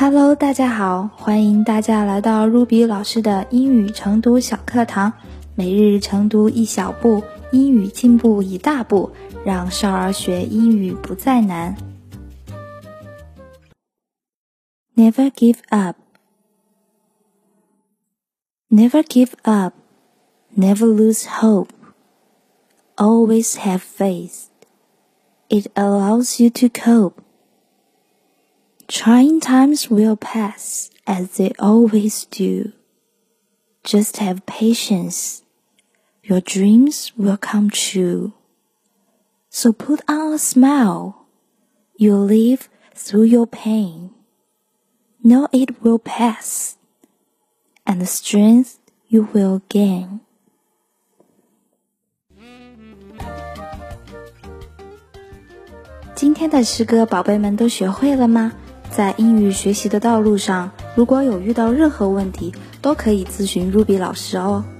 Hello， 大家好，欢迎大家来到 Ruby 老师的英语晨读小课堂，每日晨读一小步，英语进步一大步，让少儿学英语不再难。Never give up. Never give up. Never lose hope. Always have faith. It allows you to cope.Trying times will pass, as they always do. Just have patience. Your dreams will come true. So put on a smile. You'll live through your pain. Know it will pass, and the strength you will gain. 今天的诗歌，宝贝们都学会了吗？在英语学习的道路上，如果有遇到任何问题，都可以咨询 Ruby 老师哦。